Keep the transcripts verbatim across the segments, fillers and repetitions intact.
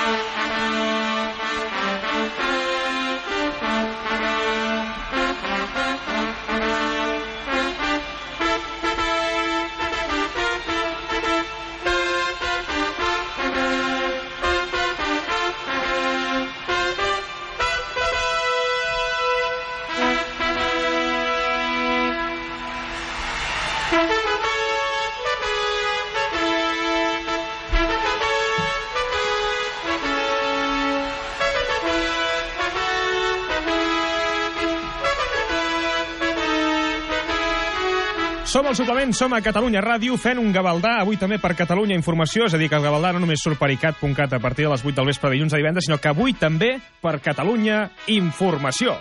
Som al suplement, som a Catalunya Ràdio fent un Gavaldà, avui també per Catalunya Informació, és a dir, que el Gavaldà no només surt per i cat punt cat a partir de les vuit del vespre de dilluns a divendres, sinó que avui també per Catalunya Informació.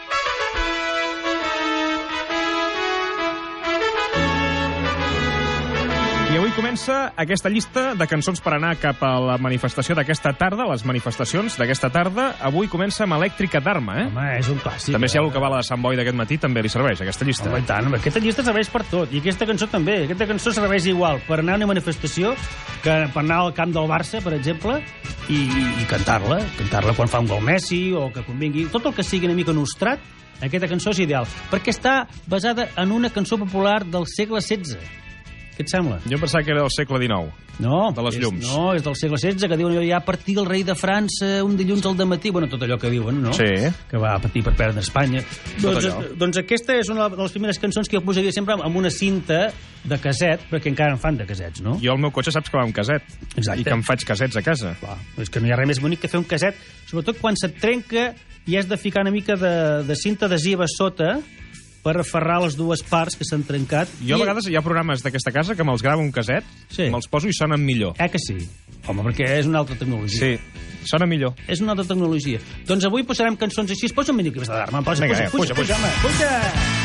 I avui comença aquesta llista de cançons per anar cap a la manifestació d'aquesta tarda, les manifestacions d'aquesta tarda. Avui comença amb Elèctrica d'Arma, eh? Home, és un clàssic. També si hi ha eh? algú que va a la de Sant Boi d'aquest matí, també li serveix, aquesta llista. Home, i tant, home, aquesta llista serveix per tot. I aquesta cançó també. Aquesta cançó serveix igual per anar a una manifestació que per anar al camp del Barça, per exemple, i, i, i cantar-la. Cantar-la quan fa un gol Messi o que convingui. Tot el que sigui una mica nostrat, aquesta cançó és ideal. Perquè està basada en una cançó popular del segle setze. Què et sembla? Jo em pensava que era del segle dinou. No, de les és, llums. no, és del segle setze, que diuen ja a partir del rei de França un dilluns al dematí, bueno, tot allò que diuen, no? Sí. Que va patir per perdre Espanya. Doncs, allò. doncs aquesta és una de les primeres cançons que jo posaria sempre amb una cinta de caset, perquè encara en fan de casets, no? Jo el meu cotxe saps que va amb caset. Exacte. I que em faig casets a casa. Clar, és que no hi ha res més bonic que fer un caset, sobretot quan se't trenca i has de ficar una mica de, de cinta adhesiva sota per aferrar les dues parts que s'han trencat. Jo a vegades hi ha programes d'aquesta casa que me'ls grava un caset, Sí. me'ls poso i sonen millor. Eh que sí? Home, perquè és una altra tecnologia. Sí, sona millor. És una altra tecnologia. Doncs avui posarem cançons així. Posa un mínim que d'arma. Posa, Vinga, posa, puja, puja, puja, home, puja.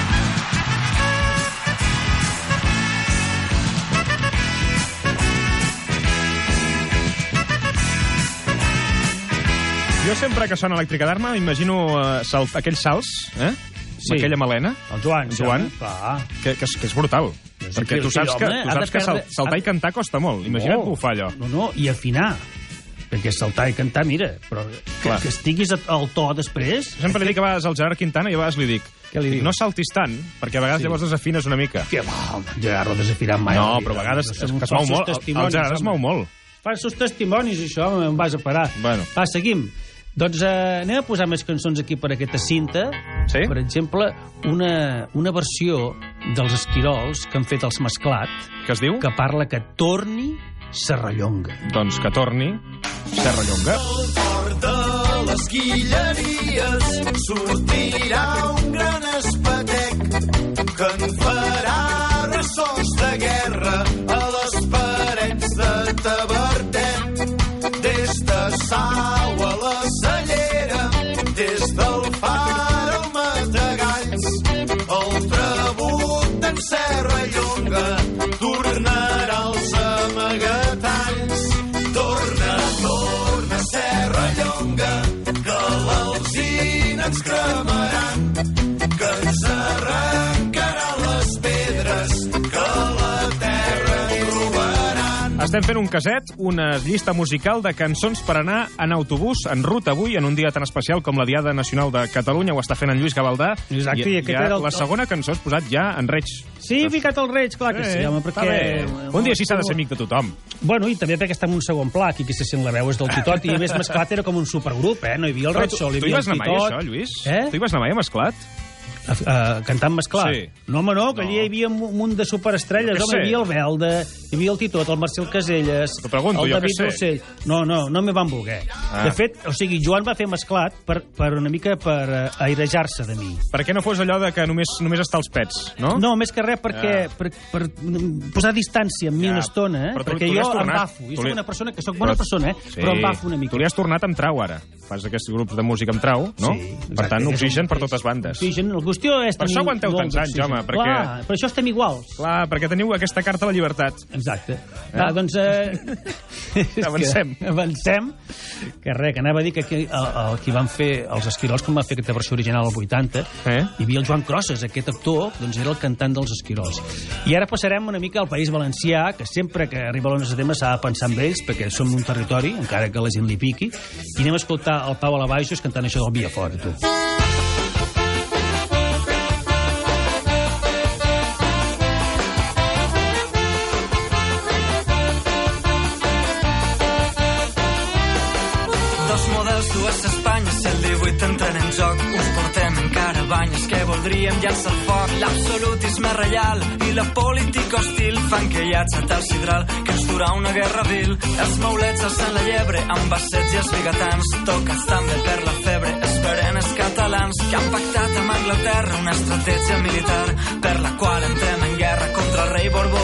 Jo sempre que sona Elèctrica d'Arma m'imagino uh, salt, aquells salts, eh? Sí. Amb aquella melena. El Joan. El Joan. Sí, clar. Que, que, és, que és brutal. Sí, perquè sí, tu saps sí, que, home, tu ha de saps que sal, perdre- saltar ha- i cantar costa molt. Imagina't No. bufar allò. No, no, i afinar. Perquè saltar i cantar, mira, però que, Clar. que estiguis al to després... Jo sempre li dic a vegades al Gerard Quintana i a vegades li dic, Què li dius? no saltis tant, perquè a vegades Sí. llavors desafines una mica. Que va, home, Gerard, no desafirat mai. No, a la però a vida. vegades Això es, són es mou falsos molt. El, el testimonis, Gerard es home. mou molt. Falsos testimonis, això, home, em vas a parar. Bueno. Va, seguim. Doncs eh, anem a posar més cançons aquí per aquesta cinta. Sí? Per exemple, una, una versió dels Esquirols que han fet els Mesclat, Què es diu? que parla que torni Serrallonga. Doncs que torni Serrallonga. Al port de les Guilleries sortirà un gran espatec que en farà ressorts de guerra a les parets de Tavertet. Des de Sau a la Cellera, des del Far al Matagalls, el trebut d'en Serrallonga tornarà als amagatalls. Torna, torna, Serrallonga, que l'alzina ens cremaran, que ens arrencaran les pedres, que la terra en robaran. Estem fent un caset, una llista musical de cançons per anar en autobús, en ruta avui, en un dia tan especial com la Diada Nacional de Catalunya. Ho està fent en Lluís Gavaldà. Exacte, i aquest ja era el- la segona cançó has posat ja en Reig. Sí, he ficat el Reig, clar que sí, home, està perquè... bé. Un dia sí s'ha de ser amic de tothom. Bueno, i també perquè està en un segon pla, aquí que se sent la veu és del Titot, i a més Mesclat era com un supergrup, eh? No hi havia el Però Reig tu, sol, hi tu hi havia vas el anar mai, Titot. això, Lluís? Eh? Tu hi vas anar mai a Mesclat? Uh, uh, cantant Mesclat? Sí. No, home, no, que No. allà hi havia un munt de superestrelles. Jo què Home, hi sé. havia el Belda, hi havia el Titot, el Marcel Caselles, T'ho pregunto, el jo què David sé. Rossell. No, no, no me van voler. Ah. De fet, o sigui, Joan va fer Mesclat per, per una mica per uh, airejar-se de mi. Per què no fos allò de que només només està als pets, no? No, més que res perquè Ja. per, per mm, posar distància amb mi Ja. una estona, eh? Però tu- perquè tu li has jo em tornat. bafo. Jo Tu soc li- una persona que soc bona Però- persona, eh? Sí. Però em bafo una mica. Tu li has tornat amb trau, ara. Fas aquests grups de música amb trau, no? Sí, Per tant, exacte. oxigen És per un- totes bandes. Oxigen, algú qüestió és Per tenir això aguanteu molt tants anys, d'oxigen. home, perquè- Clar, per això estem iguals. Clar, perquè teniu aquesta carta a la llibertat. Exacte. Eh? Ah, doncs... Eh... Avancem. Que, avancem. Que res, que anava a dir que aquí, el, el, qui van fer els Esquirols, quan van fer aquesta versió original al vuitanta, Eh? hi havia el Joan Crosses, aquest actor, doncs era el cantant dels Esquirols. I ara passarem una mica al País Valencià, que sempre que arriba l'onze de setembre s'ha de pensar en ells, perquè som un territori, encara que la gent li piqui, i anem a escoltar el Pau Alabaixos cantant això del Via Fora, tu. Dos models, dues Espanyes, el divuit entren en joc. Us portem encara banyes que voldríem llançar al foc. L'absolutisme reial i la política hostil fan que hi ha el sidral que ens durà una guerra vil. Els maulets alçant la llebre amb bassets i els bigatans, tocats també per la febre, esperen els catalans que han pactat amb Anglaterra una estratègia militar per la qual entrem en guerra contra el rei Borbó.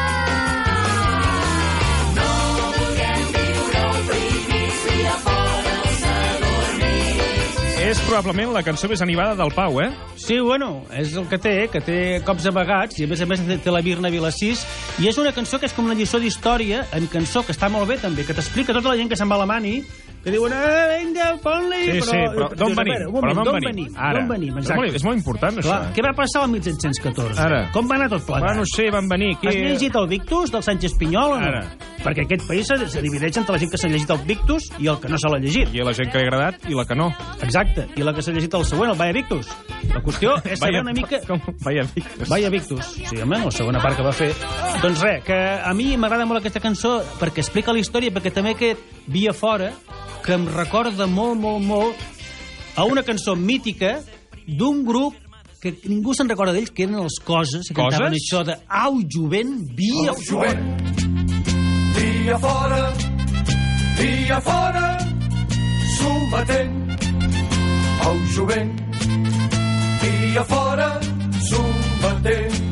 És probablement la cançó més animada del Pau, eh? Sí, bueno, és el que té, que té cops amagats, i a més a més té la Birna Vilassís, i és una cançó que és com una lliçó d'història, en cançó que està molt bé també, que t'explica tota la gent que se'n va a la mani, que diuen, eh, vinga, pon-li... Sí, sí, però d'on Dius, venim? a veure, un Però moment, d'on d'on venim? venim? Ara. D'on venim, És exacte. molt, és molt important, Clar, això. què va passar el disset deu quatre? Ara. Com va anar tot plegat? Va, no sé, van venir aquí... Has llegit el Victus del Sánchez Pinyol o no? Ara. Perquè aquest país se, se divideix entre la gent que s'ha llegit el Victus i el que no se l'ha llegit. I la gent que li ha agradat i la que no. Exacte. I la que s'ha llegit el següent, el Vaya Victus. La qüestió és saber una mica... Com? Vaya Victus. Vaya Victus. Sí, home, la segona part que va fer. Doncs res, que a mi m'agrada molt aquesta cançó perquè explica la història, perquè també aquest Via Fora, que em recorda molt, molt, molt a una cançó mítica d'un grup que ningú se'n recorda d'ells, que eren els Coses, que Coses? cantaven això de Au, jovent, via Au, jovent, via fora, via fora, sometent. Au, jovent, via fora, sometent.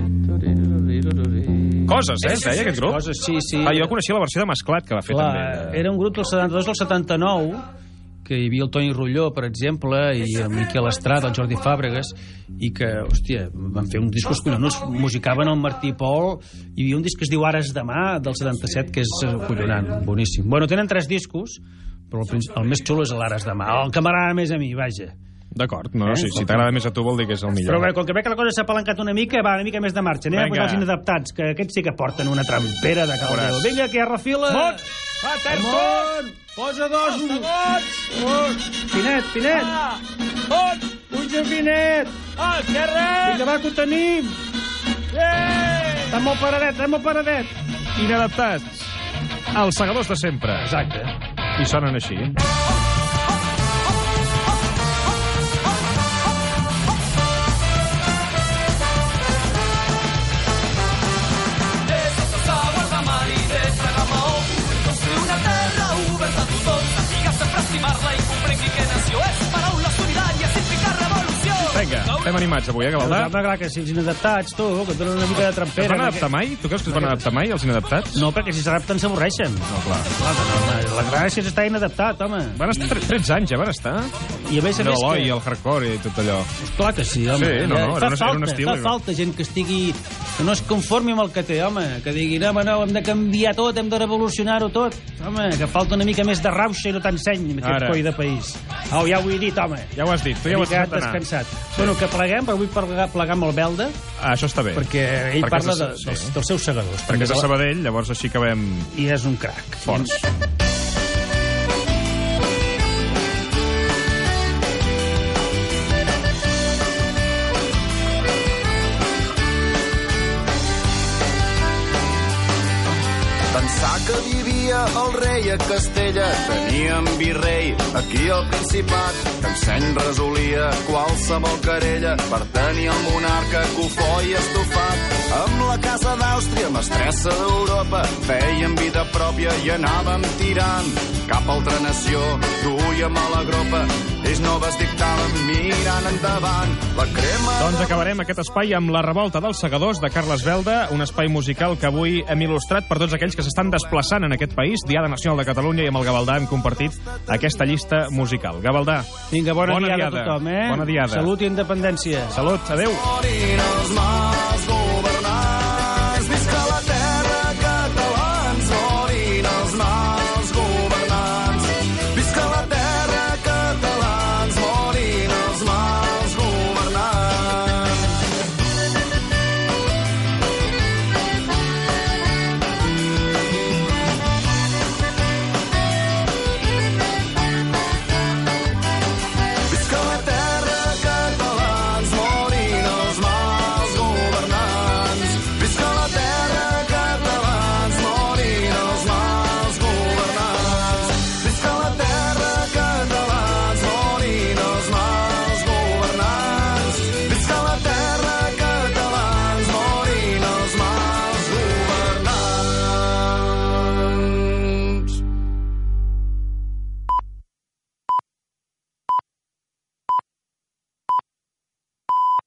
Coses, eh, es deia aquest grup? Coses, sí, sí. Ah, jo coneixia la versió de Masclat, que va fer Clar, també. era un grup del setanta-dos al setanta-nou, que hi havia el Toni Rulló, per exemple, i el Miquel Estrada, el Jordi Fàbregas, i que, hòstia, van fer uns discos collonuts, musicaven el Martí Pol, hi havia un disc que es diu Ares demà, del setanta-set, que és collonant, boníssim. Bueno, tenen tres discos, però el, princi- el més xulo és l'Ares demà, el que m'agrada més a mi, vaja. D'acord, no, Eh? si, si t'agrada més a tu vol dir que és el millor. Però bé, com que veig que la cosa s'ha palancat una mica, va, una mica més de marxa. Anem Vinga. a posar els inadaptats, que aquests sí que porten una trampera de caldeu. Veuràs. Vinga, que hi ha refila. Mont! Va, terços! Mont! Posa dos! Segons! Mont! Finet, Finet! On? Puja, Finet! Al esquerra! Vinga, va, que ho tenim! Yeah! Està molt paradet, està molt paradet! Inadaptats. Els segadors de sempre. Exacte. I sonen així. Una terra oberta a tothom, sàpiga sempre estimar-la i comprengui que nació és paraula solidària, significa revolució. Vinga, estem animats avui, eh, Però Gavaldà? m'agrada que si els inadaptats, tu, que tenen una mica de Es trampera... van perquè- adaptar mai? Tu creus que es van adaptar mai, els inadaptats? No, perquè si s'adapten s'avorreixen. No, clar. La gràcia és estar inadaptat, home. Van estar tre- tretze anys, ja van estar? I a més a més L'Eloi, que... el hardcore i tot allò. Clar que sí, home. Sí, no, no, Ja era fa un- era falta, un estil, fa era. falta gent que estigui... que no es conformi amb el que té, home. Que digui, no, home, no, hem de canviar tot, hem de revolucionar-ho tot. Home, que falta una mica més de rauxa i no tant seny en aquest Ara. coi de país. Au, ja ho he dit, home. Ja ho has dit, tu ja ho Una has mica deixat anar. descansat. Bueno, que pleguem, però vull plegar, plegar amb el Belda, Ah, això està bé. perquè ell Perquè parla és de, de- sí. dels, dels seus segadors. Perquè és de Sabadell, llavors així acabem I és un crac. forts. Pensar que vivia el rei a Castella, teníem virrei aquí al Principat, que amb seny resolia qualsevol querella per tenir el monarca cofó i estofat. Amb la casa d'Àustria, mestressa d'Europa, fèiem vida pròpia i anàvem tirant cap a altra nació, duíem a la gropa, ells noves dictaven mirant endavant. La crema... Doncs acabarem aquest espai amb La revolta dels segadors de Carles Belda, un espai musical que avui hem il·lustrat per tots aquells que s'estan desplaçant en aquest país, Diada Nacional de Catalunya, i amb el Gavaldà hem compartit aquesta llista musical. Gavaldà, Vinga, bona, bona diada, diada a tothom, eh? Bona diada. Salut i independència. Salut, adeu.